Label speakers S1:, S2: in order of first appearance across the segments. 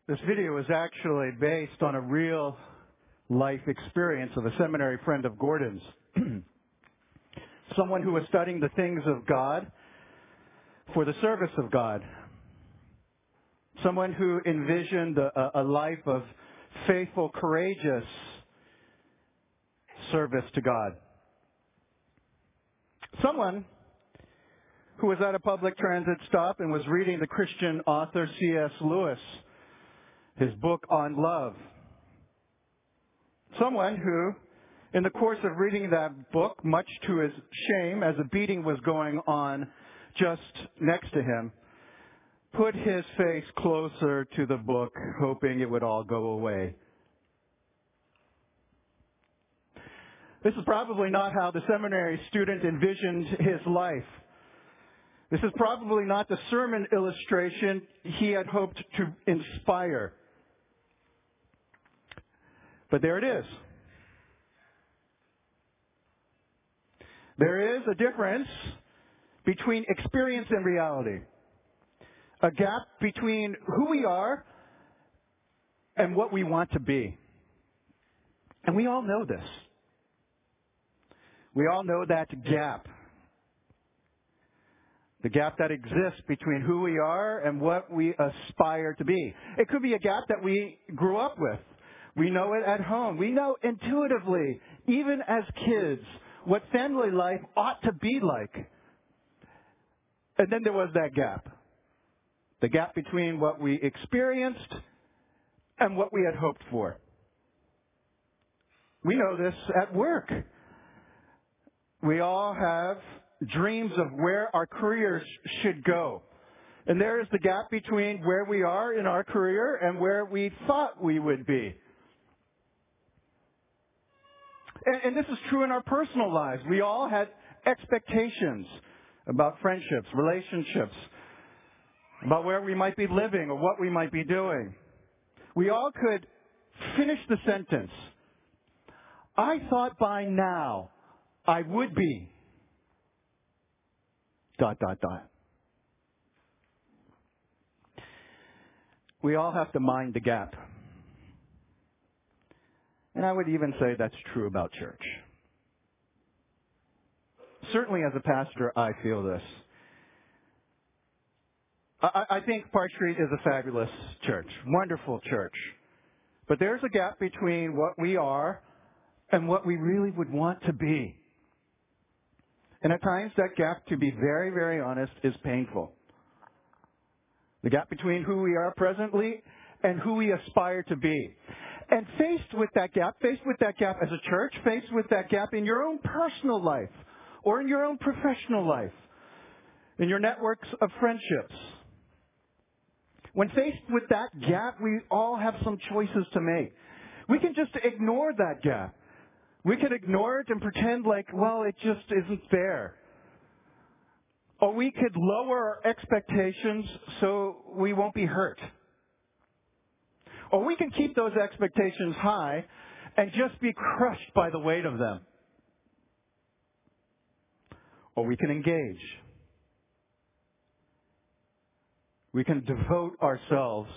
S1: This video is actually based on a real life experience of a seminary friend of Gordon's. Someone who was studying the things of God for the service of God. Someone who envisioned a life of faithful, courageous service to God. Someone who was at a public transit stop and was reading the Christian author C.S. Lewis, his book on love. Someone who, in the course of reading that book, much to his shame, as a beating was going on just next to him, put his face closer to the book, hoping it would all go away. This is probably not how the seminary student envisioned his life. This is probably not the sermon illustration he had hoped to inspire. But there it is. There is a difference between experience and reality. A gap between who we are and what we want to be. And we all know this. We all know that gap. The gap that exists between who we are and what we aspire to be. It could be a gap that we grew up with. We know it at home. We know intuitively, even as kids, what family life ought to be like. And then there was that gap. The gap between what we experienced and what we had hoped for. We know this at work. We all have dreams of where our careers should go. And there is the gap between where we are in our career and where we thought we would be. And this is true in our personal lives. We all had expectations about friendships, relationships, about where we might be living or what we might be doing. We all could finish the sentence. I thought by now I would be ... We all have to mind the gap. And I would even say that's true about church. Certainly as a pastor, I feel this. I think Park Street is a fabulous church, wonderful church. But there's a gap between what we are and what we really would want to be. And at times that gap, to be very, very honest, is painful. The gap between who we are presently and who we aspire to be. And faced with that gap as a church, faced with that gap in your own personal life or in your own professional life, in your networks of friendships. When faced with that gap, we all have some choices to make. We can just ignore that gap. We can ignore it and pretend like, well, it just isn't there. Or we could lower our expectations so we won't be hurt. Or we can keep those expectations high and just be crushed by the weight of them. Or we can engage. We can devote ourselves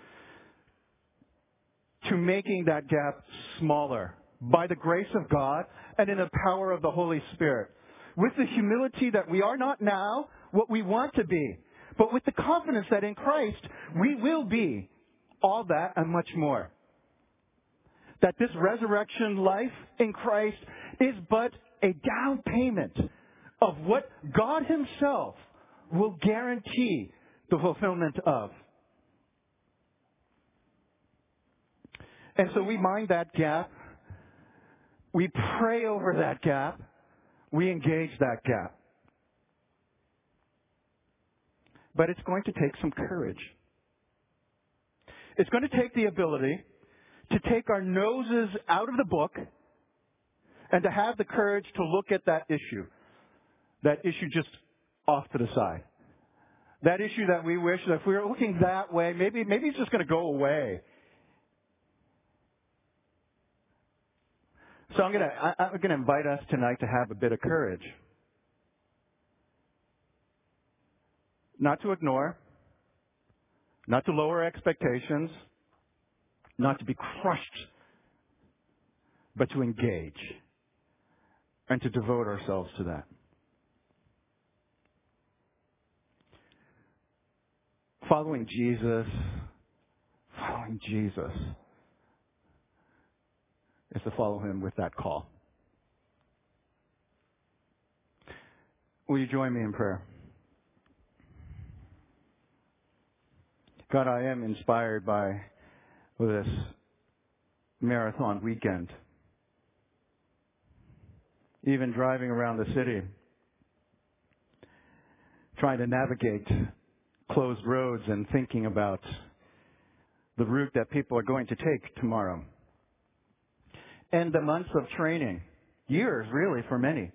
S1: to making that gap smaller by the grace of God and in the power of the Holy Spirit. With the humility that we are not now what we want to be, but with the confidence that in Christ we will be all that and much more. That this resurrection life in Christ is but a down payment of what God Himself will guarantee the fulfillment of. And so we mind that gap. We pray over that gap. We engage that gap. But it's going to take some courage. It's going to take the ability to take our noses out of the book and to have the courage to look at that issue just off to the side. That issue that we wish that if we were looking that way, maybe it's just going to go away. So I'm going to invite us tonight to have a bit of courage. Not to ignore, not to lower expectations, not to be crushed, but to engage and to devote ourselves to that. Following Jesus is to follow him with that call. Will you join me in prayer? God, I am inspired by this marathon weekend. Even driving around the city, trying to navigate closed roads and thinking about the route that people are going to take tomorrow. And the months of training, years really for many.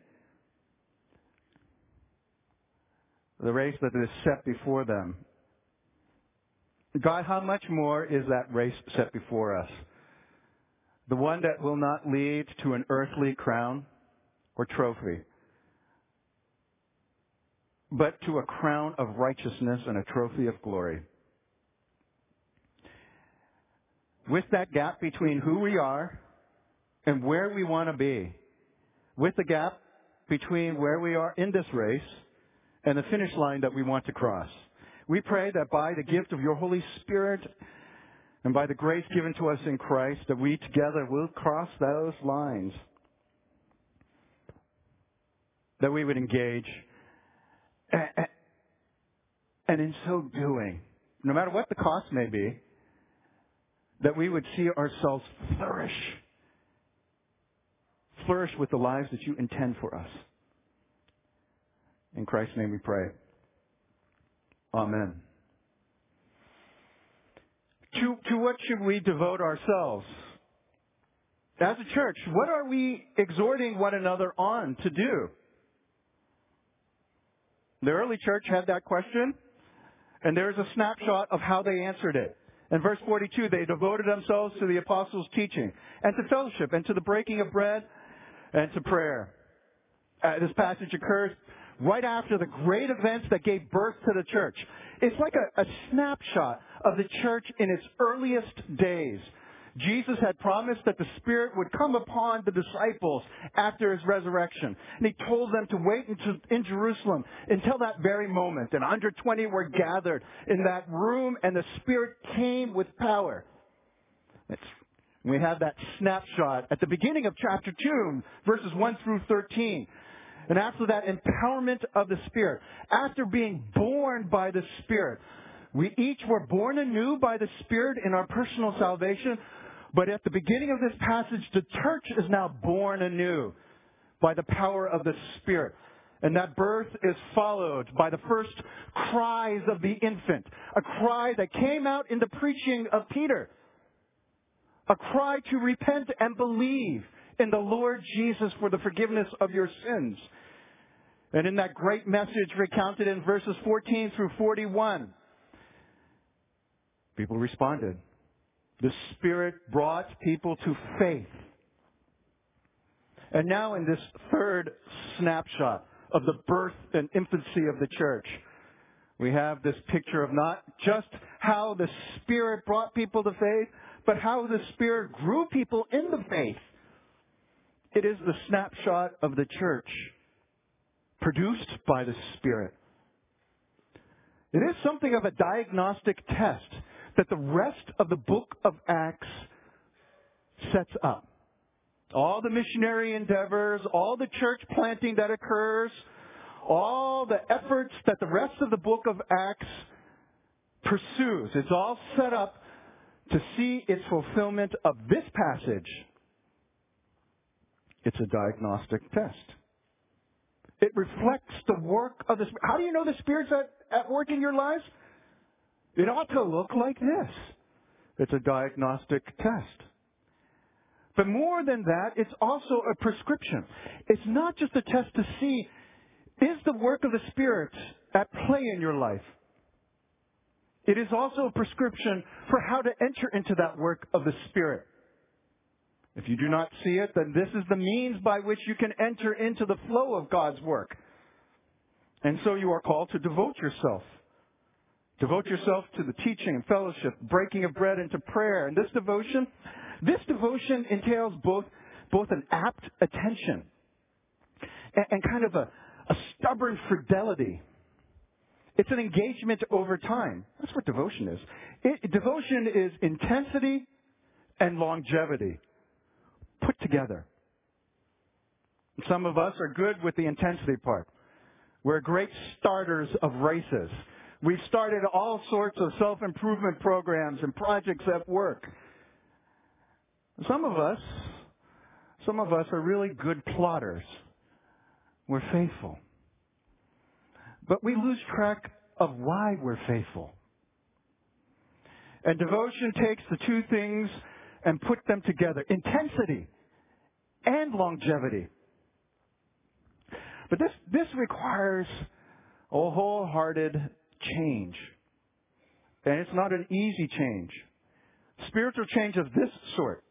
S1: The race that is set before them. God, how much more is that race set before us? The one that will not lead to an earthly crown or trophy, but to a crown of righteousness and a trophy of glory. With that gap between who we are and where we want to be, with the gap between where we are in this race and the finish line that we want to cross, we pray that by the gift of your Holy Spirit and by the grace given to us in Christ, that we together will cross those lines, that we would engage, and in so doing, no matter what the cost may be, that we would see ourselves flourish with the lives that you intend for us. In Christ's name we pray. Amen. To what should we devote ourselves? As a church, what are we exhorting one another on to do? The early church had that question, and there's a snapshot of how they answered it. In verse 42, they devoted themselves to the apostles' teaching, and to fellowship, and to the breaking of bread, and to prayer. This passage occurs right after the great events that gave birth to the church. It's like a snapshot of the church in its earliest days. Jesus had promised that the Spirit would come upon the disciples after his resurrection. And he told them to wait in Jerusalem until that very moment. And 120 were gathered in that room, and the Spirit came with power. We have that snapshot at the beginning of chapter 2, verses 1 through 13. And after that empowerment of the Spirit, after being born by the Spirit, we each were born anew by the Spirit in our personal salvation. But at the beginning of this passage, the church is now born anew by the power of the Spirit. And that birth is followed by the first cries of the infant, a cry that came out in the preaching of Peter, a cry to repent and believe in the Lord Jesus for the forgiveness of your sins. And in that great message recounted in verses 14 through 41, people responded. The Spirit brought people to faith. And now in this third snapshot of the birth and infancy of the church, we have this picture of not just how the Spirit brought people to faith, but how the Spirit grew people in the faith. It is the snapshot of the church produced by the Spirit. It is something of a diagnostic test that the rest of the book of Acts sets up. All the missionary endeavors, all the church planting that occurs, all the efforts that the rest of the book of Acts pursues, it's all set up to see its fulfillment of this passage. It's a diagnostic test. It reflects the work of the Spirit. How do you know the Spirit's at work in your lives? It ought to look like this. It's a diagnostic test. But more than that, it's also a prescription. It's not just a test to see, is the work of the Spirit at play in your life? It is also a prescription for how to enter into that work of the Spirit. If you do not see it, then this is the means by which you can enter into the flow of God's work. And so you are called to devote yourself Devote yourself to the teaching and fellowship, breaking of bread, and to prayer. And this devotion entails both an apt attention and kind of a stubborn fidelity. It's an engagement over time. That's what devotion is. Devotion is intensity and longevity put together. Some of us are good with the intensity part. We're great starters of races. We've started all sorts of self-improvement programs and projects at work. Some of us are really good plotters. We're faithful. But we lose track of why we're faithful. And devotion takes the two things and put them together. Intensity and longevity. But this requires a wholehearted change. And it's not an easy change. Spiritual change of this sort,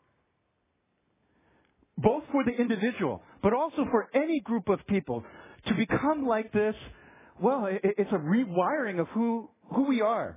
S1: both for the individual, but also for any group of people, to become like this, well, it's a rewiring of who we are.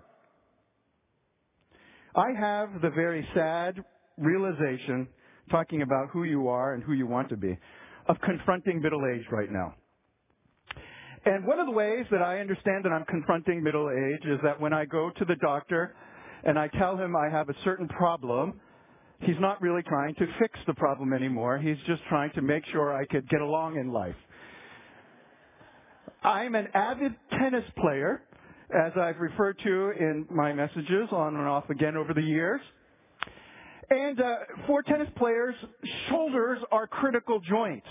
S1: I have the very sad realization, talking about who you are and who you want to be, of confronting middle age right now. And one of the ways that I understand that I'm confronting middle age is that when I go to the doctor and I tell him I have a certain problem, he's not really trying to fix the problem anymore. He's just trying to make sure I could get along in life. I'm an avid tennis player, as I've referred to in my messages on and off again over the years. And for tennis players, shoulders are critical joints.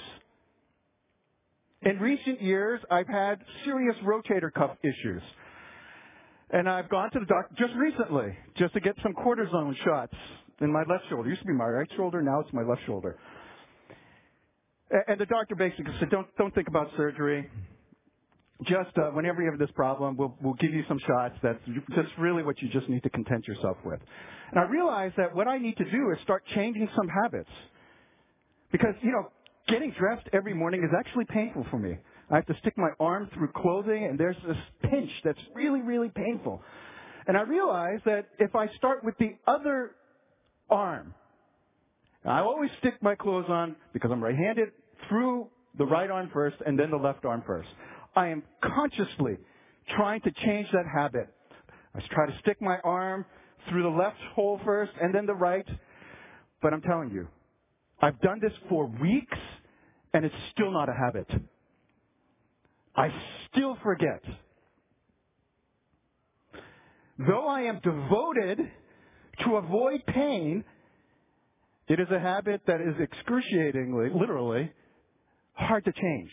S1: In recent years, I've had serious rotator cuff issues. And I've gone to the doctor just recently, just to get some cortisone shots in my left shoulder. It used to be my right shoulder, now it's my left shoulder. And the doctor basically said, don't think about surgery. Just whenever you have this problem, we'll give you some shots. That's just really what you just need to content yourself with. And I realized that what I need to do is start changing some habits. Because, getting dressed every morning is actually painful for me. I have to stick my arm through clothing, and there's this pinch that's really, really painful. And I realized that if I start with the other arm, I always stick my clothes on, because I'm right-handed, through the right arm first and then the left arm first. I am consciously trying to change that habit. I try to stick my arm through the left hole first and then the right. But I'm telling you, I've done this for weeks and it's still not a habit. I still forget. Though I am devoted to avoid pain, it is a habit that is excruciatingly, literally, hard to change.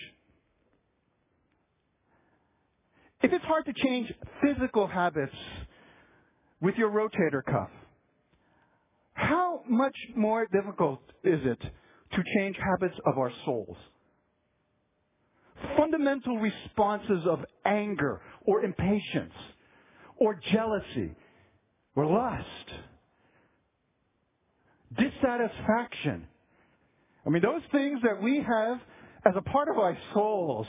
S1: If it's hard to change physical habits with your rotator cuff, how much more difficult is it to change habits of our souls? Fundamental responses of anger or impatience or jealousy or lust, dissatisfaction. I mean, those things that we have as a part of our souls,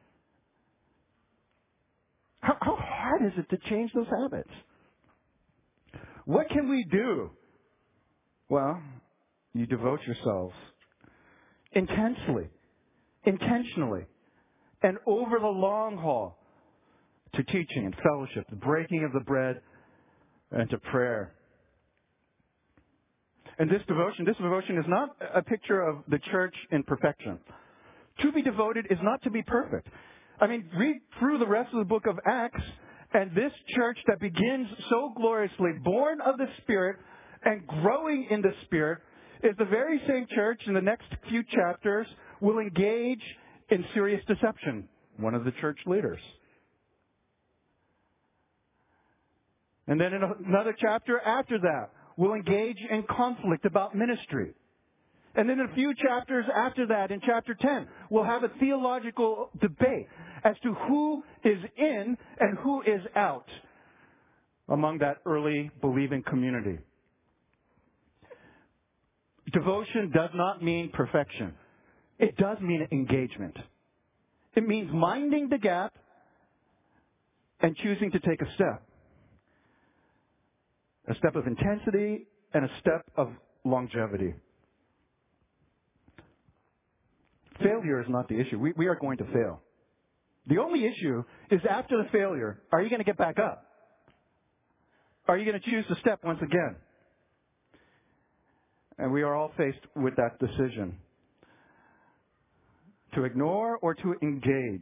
S1: how hard is it to change those habits? What can we do? Well, you devote yourselves intensely, intentionally, and over the long haul to teaching and fellowship, the breaking of the bread, and to prayer. And this devotion is not a picture of the church in perfection. To be devoted is not to be perfect. I mean, read through the rest of the book of Acts, and this church that begins so gloriously, born of the Spirit and growing in the Spirit, is the very same church in the next few chapters will engage in serious deception, one of the church leaders. And then in another chapter after that, will engage in conflict about ministry. And then in a few chapters after that, in chapter 10, we'll have a theological debate as to who is in and who is out among that early believing community. Devotion does not mean perfection. It does mean engagement. It means minding the gap and choosing to take a step. a step of intensity, and a step of longevity. Failure is not the issue. We are going to fail. The only issue is after the failure, are you going to get back up? Are you going to choose to step once again? And we are all faced with that decision. To ignore or to engage.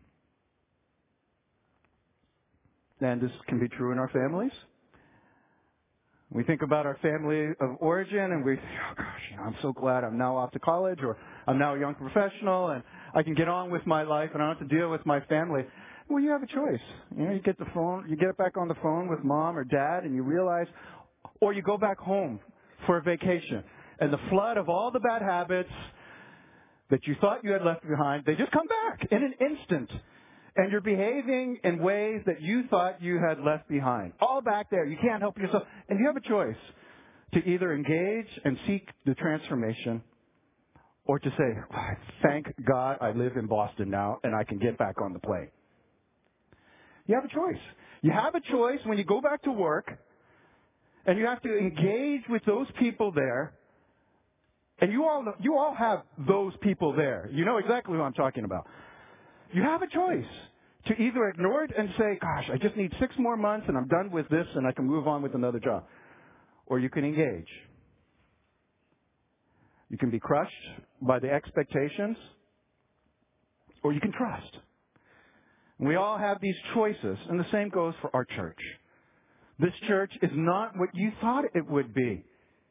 S1: And this can be true in our families. We think about our family of origin and we think, oh gosh, I'm so glad I'm now off to college, or I'm now a young professional and I can get on with my life and I don't have to deal with my family. Well, you have a choice. You get the phone, you get back on the phone with mom or dad and you realize, or you go back home for a vacation and the flood of all the bad habits that you thought you had left behind, they just come back in an instant. And you're behaving in ways that you thought you had left behind. All back there. You can't help yourself. And you have a choice to either engage and seek the transformation or to say, thank God I live in Boston now and I can get back on the plane. You have a choice. You have a choice when you go back to work and you have to engage with those people there. And you all have those people there. You know exactly who I'm talking about. You have a choice to either ignore it and say, gosh, I just need 6 more months and I'm done with this and I can move on with another job. Or you can engage. You can be crushed by the expectations, or you can trust. And we all have these choices, and the same goes for our church. This church is not what you thought it would be.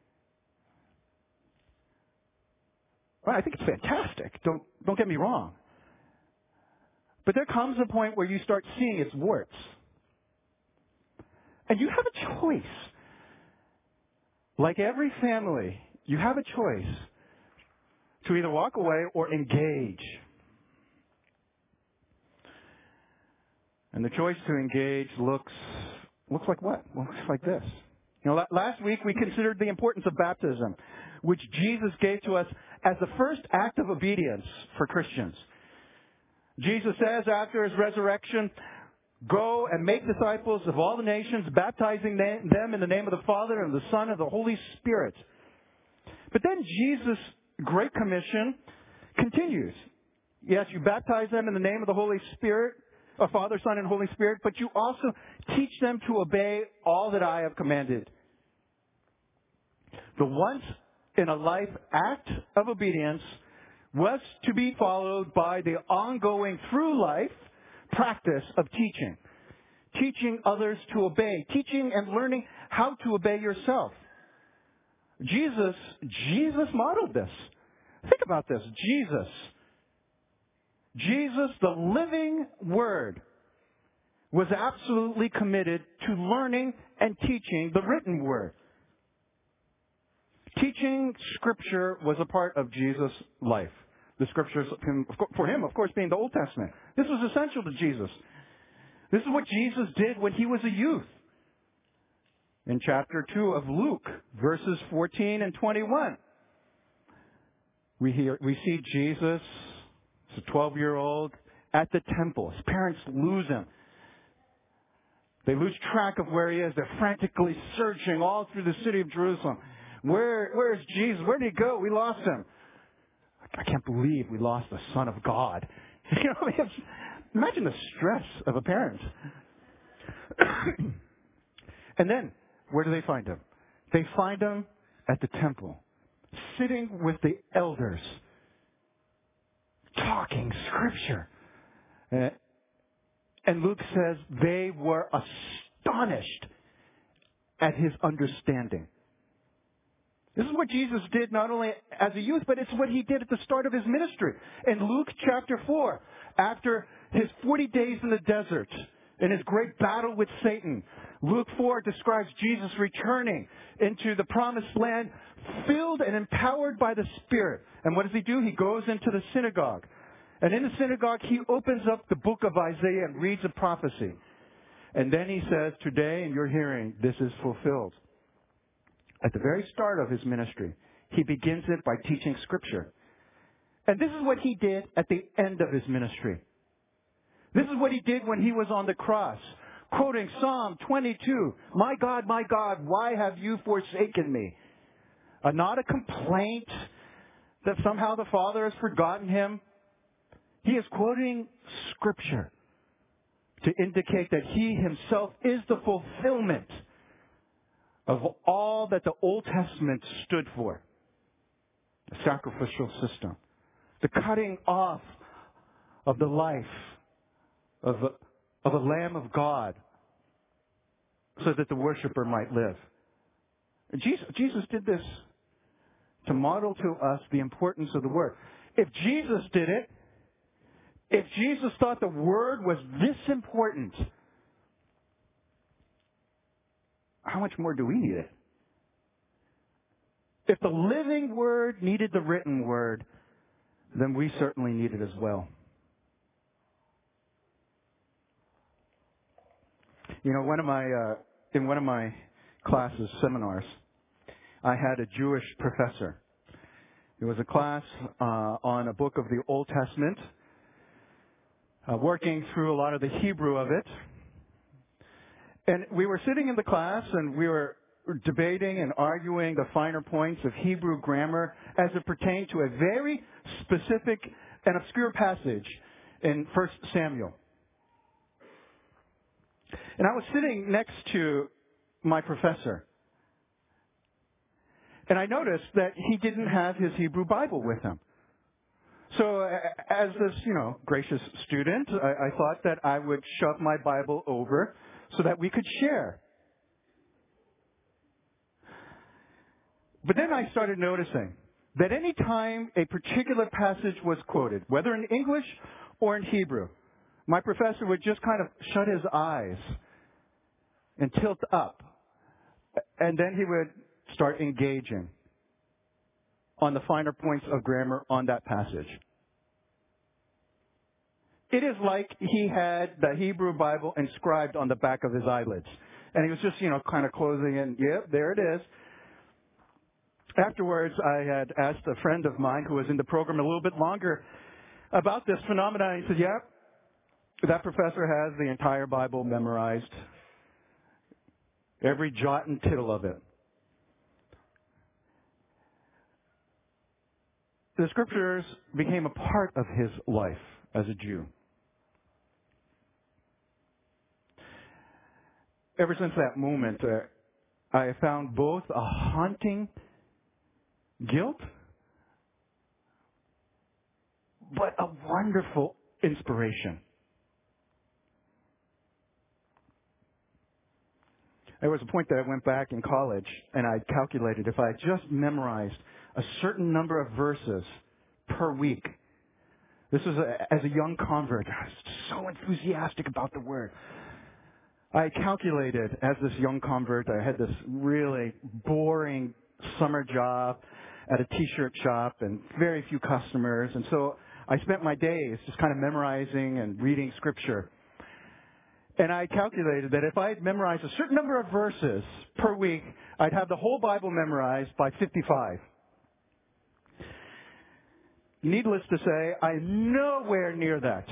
S1: Well, I think it's fantastic. Don't get me wrong. But there comes a point where you start seeing its warts. And you have a choice. Like every family, you have a choice to either walk away or engage. And the choice to engage looks like what? Well, looks like this. Last week we considered the importance of baptism, which Jesus gave to us as the first act of obedience for Christians. Jesus says after his resurrection, go and make disciples of all the nations, baptizing them in the name of the Father and the Son and the Holy Spirit. But then Jesus' Great Commission continues. Yes, you baptize them in the name of the Holy Spirit, Father, Son, and Holy Spirit, but you also teach them to obey all that I have commanded. The once in a life act of obedience was to be followed by the ongoing through life practice of teaching. Teaching others to obey. Teaching and learning how to obey yourself. Jesus modeled this. Think about this. Jesus, the living Word, was absolutely committed to learning and teaching the written Word. Teaching Scripture was a part of Jesus' life. The Scriptures, for him, of course, being the Old Testament. This was essential to Jesus. This is what Jesus did when he was a youth. In chapter 2 of Luke, verses 14 and 21, we see Jesus, as a 12-year-old, at the temple. His parents lose him. They lose track of where he is. They're frantically searching all through the city of Jerusalem. Where is Jesus? Where did he go? We lost him. I can't believe we lost the Son of God. Imagine the stress of a parent. And then, where do they find him? They find him at the temple, sitting with the elders, talking Scripture. And Luke says they were astonished at his understanding. This is what Jesus did not only as a youth, but it's what he did at the start of his ministry. In Luke chapter 4, after his 40 days in the desert, in his great battle with Satan, Luke 4 describes Jesus returning into the promised land, filled and empowered by the Spirit. And what does he do? He goes into the synagogue. And in the synagogue, he opens up the book of Isaiah and reads a prophecy. And then he says, today in your hearing, this is fulfilled. At the very start of his ministry, he begins it by teaching Scripture. And this is what he did at the end of his ministry. This is what he did when he was on the cross, quoting Psalm 22, my God, why have you forsaken me? Not a complaint that somehow the Father has forgotten him. He is quoting Scripture to indicate that he himself is the fulfillment of all that the Old Testament stood for. The sacrificial system. The cutting off of the life of a Lamb of God so that the worshiper might live. Jesus did this to model to us the importance of the Word. If Jesus did it, if Jesus thought the Word was this important, how much more do we need it? If the living Word needed the written Word, then we certainly need it as well. You know, in one of my classes, seminars, I had a Jewish professor. It was a class on a book of the Old Testament, working through a lot of the Hebrew of it. And we were sitting in the class and we were debating and arguing the finer points of Hebrew grammar as it pertained to a very specific and obscure passage in 1 Samuel. And I was sitting next to my professor. And I noticed that he didn't have his Hebrew Bible with him. So as this, gracious student, I thought that I would shove my Bible over so that we could share. But then I started noticing that any time a particular passage was quoted, whether in English or in Hebrew, my professor would just kind of shut his eyes and tilt up. And then he would start engaging on the finer points of grammar on that passage. It is like he had the Hebrew Bible inscribed on the back of his eyelids. And he was just, kind of closing in. Yep, there it is. Afterwards, I had asked a friend of mine who was in the program a little bit longer about this phenomenon. He said, yep, that professor has the entire Bible memorized. Every jot and tittle of it. The Scriptures became a part of his life as a Jew. Ever since that moment, I have found both a haunting guilt, but a wonderful inspiration. There was a point that I went back in college and I calculated if I had just memorized a certain number of verses per week. This was as a young convert. I was so enthusiastic about the Word. I calculated as this young convert, I had this really boring summer job at a t-shirt shop and very few customers. And so I spent my days just kind of memorizing and reading Scripture. And I calculated that if I had memorized a certain number of verses per week, I'd have the whole Bible memorized by 55. Needless to say, I'm nowhere near that.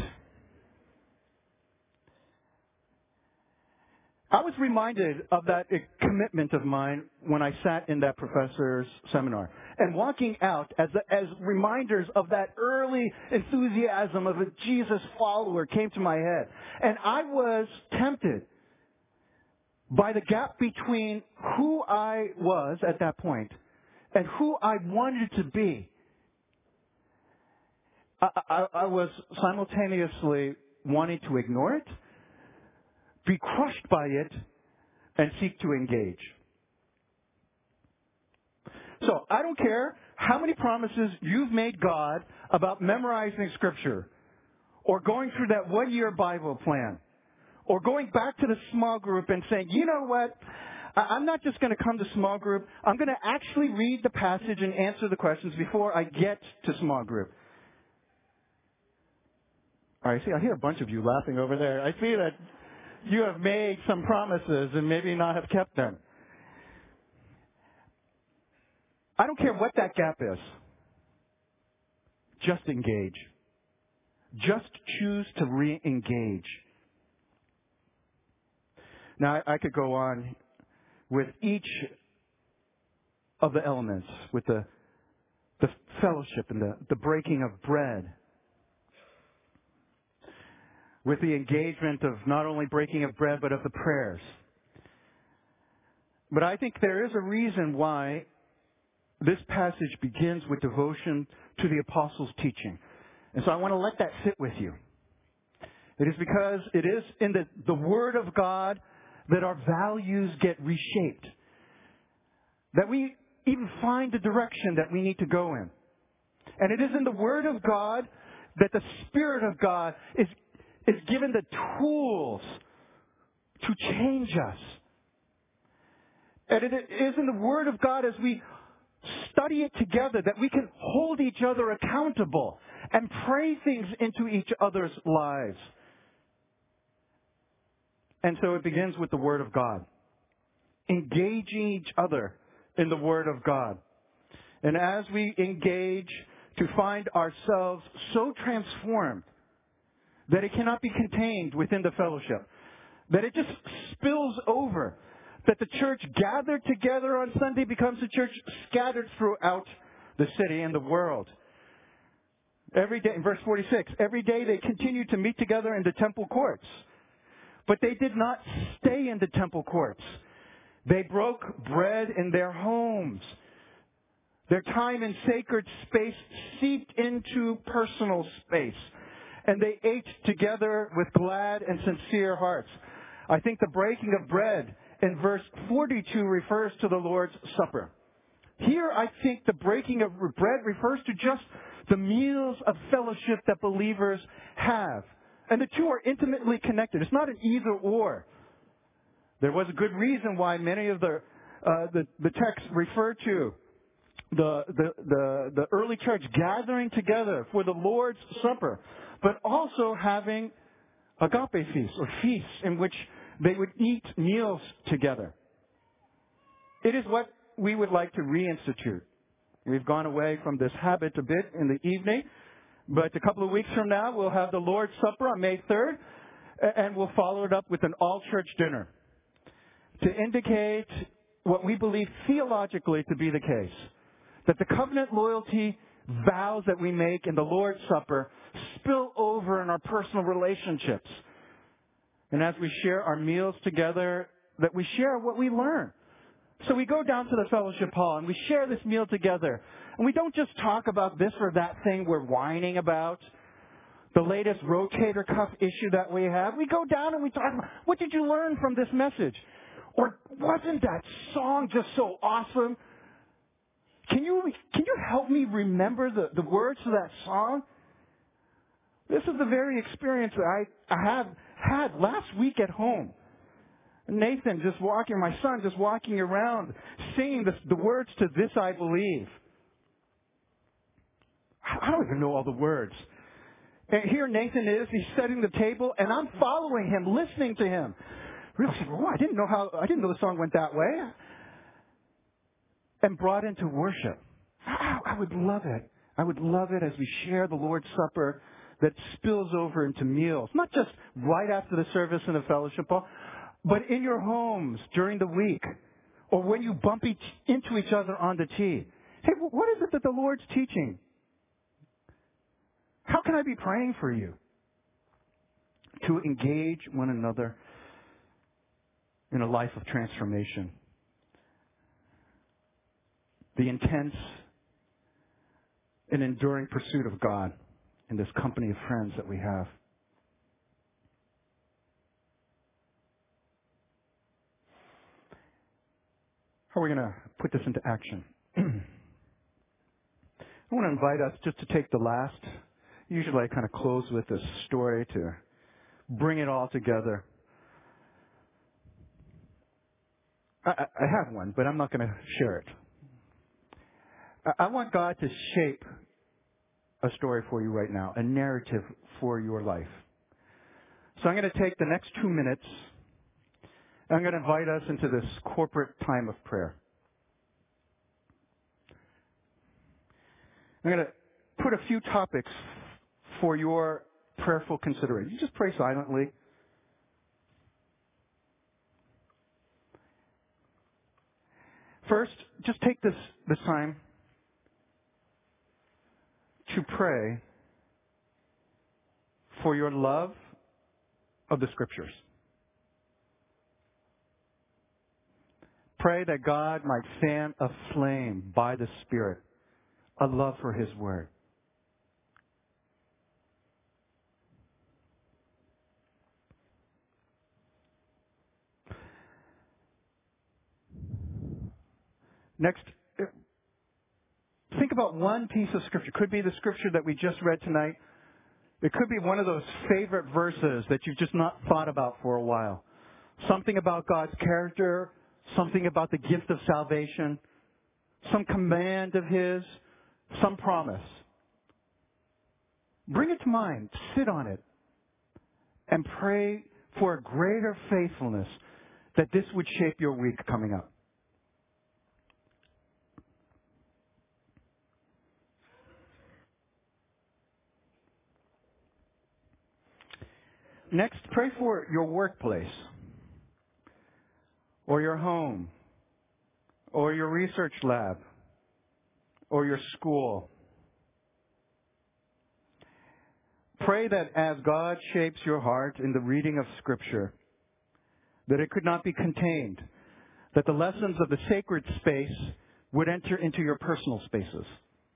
S1: I was reminded of that commitment of mine when I sat in that professor's seminar. And walking out as reminders of that early enthusiasm of a Jesus follower came to my head. And I was tempted by the gap between who I was at that point and who I wanted to be. I was simultaneously wanting to ignore it, be crushed by it, and seek to engage. So I don't care how many promises you've made God about memorizing Scripture, or going through that one-year Bible plan, or going back to the small group and saying, you know what, I'm not just going to come to small group. I'm going to actually read the passage and answer the questions before I get to small group. All right, see, I hear a bunch of you laughing over there. I see that you have made some promises and maybe not have kept them. I don't care what that gap is. Just engage. Just choose to re-engage. Now, I could go on with each of the elements, with the fellowship and the breaking of bread, with the engagement of not only breaking of bread, but of the prayers. But I think there is a reason why this passage begins with devotion to the apostles' teaching. And so I want to let that sit with you. It is because it is in the Word of God that our values get reshaped. That we even find the direction that we need to go in. And it is in the Word of God that the Spirit of God is given the tools to change us. And it is in the Word of God as we study it together that we can hold each other accountable and pray things into each other's lives. And so it begins with the Word of God. Engaging each other in the Word of God. And as we engage to find ourselves so transformed that it cannot be contained within the fellowship, that it just spills over, that the church gathered together on Sunday becomes a church scattered throughout the city and the world. Every day, in verse 46, every day they continued to meet together in the temple courts. But they did not stay in the temple courts. They broke bread in their homes. Their time in sacred space seeped into personal space. And they ate together with glad and sincere hearts. I think the breaking of bread in verse 42 refers to the Lord's Supper. Here, I think the breaking of bread refers to just the meals of fellowship that believers have. And the two are intimately connected. It's not an either or. There was a good reason why many of the texts refer to the early church gathering together for the Lord's Supper, but also having agape feasts or feasts in which they would eat meals together. It is what we would like to reinstitute. We've gone away from this habit a bit in the evening, but a couple of weeks from now we'll have the Lord's Supper on May 3rd, and we'll follow it up with an all-church dinner to indicate what we believe theologically to be the case. That the covenant loyalty vows that we make in the Lord's Supper spill over in our personal relationships. And as we share our meals together, that we share what we learn. So we go down to the fellowship hall and we share this meal together. And we don't just talk about this or that thing we're whining about, the latest rotator cuff issue that we have. We go down and we talk about, what did you learn from this message? Or wasn't that song just so awesome? Can you help me remember the words to that song? This is the very experience that I have had last week at home. Nathan my son just walking around singing the words to This I Believe. I don't even know all the words. And here Nathan is, he's setting the table, and I'm following him, listening to him. Really, I didn't know the song went that way. And brought into worship. I would love it. I would love it as we share the Lord's Supper that spills over into meals. Not just right after the service in the fellowship hall, but in your homes during the week, or when you bump into each other on the tea. Hey, what is it that the Lord's teaching? How can I be praying for you? To engage one another in a life of transformation. The intense and enduring pursuit of God in this company of friends that we have. How are we going to put this into action? I want to invite us just to take the last. Usually I kind of close with a story to bring it all together. I have one, but I'm not going to share it. I want God to shape a story for you right now, a narrative for your life. So I'm going to take the next 2 minutes. I'm going to invite us into this corporate time of prayer. I'm going to put a few topics for your prayerful consideration. You just pray silently. first, just take this time to pray for your love of the Scriptures. Pray that God might fan aflame by the Spirit a love for His Word. Next, think about one piece of Scripture. It could be the Scripture that we just read tonight. It could be one of those favorite verses that you've just not thought about for a while. Something about God's character, something about the gift of salvation, some command of His, some promise. Bring it to mind, sit on it, and pray for a greater faithfulness that this would shape your week coming up. Next, pray for your workplace, or your home, or your research lab, or your school. Pray that as God shapes your heart in the reading of Scripture, that it could not be contained, that the lessons of the sacred space would enter into your personal spaces.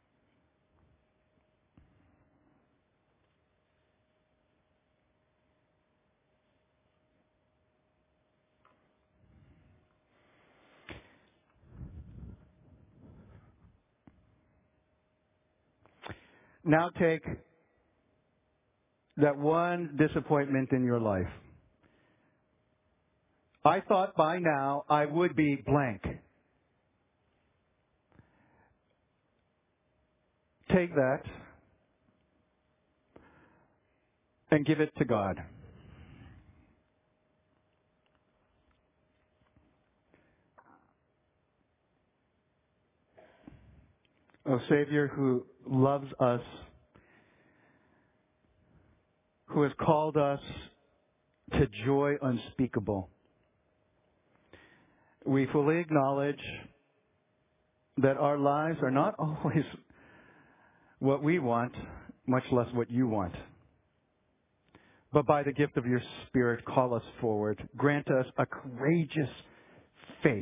S1: Now take that one disappointment in your life. I thought by now I would be blank. Take that and give it to God. O Savior who loves us, who has called us to joy unspeakable, we fully acknowledge that our lives are not always what we want, much less what you want. But by the gift of your Spirit, call us forward. Grant us a courageous faith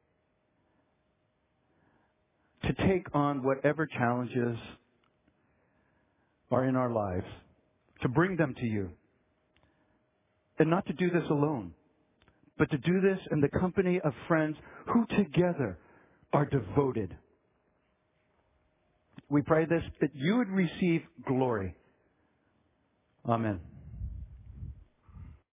S1: to take on whatever challenges are in our lives, to bring them to you. And not to do this alone, but to do this in the company of friends who together are devoted. We pray this, that you would receive glory. Amen.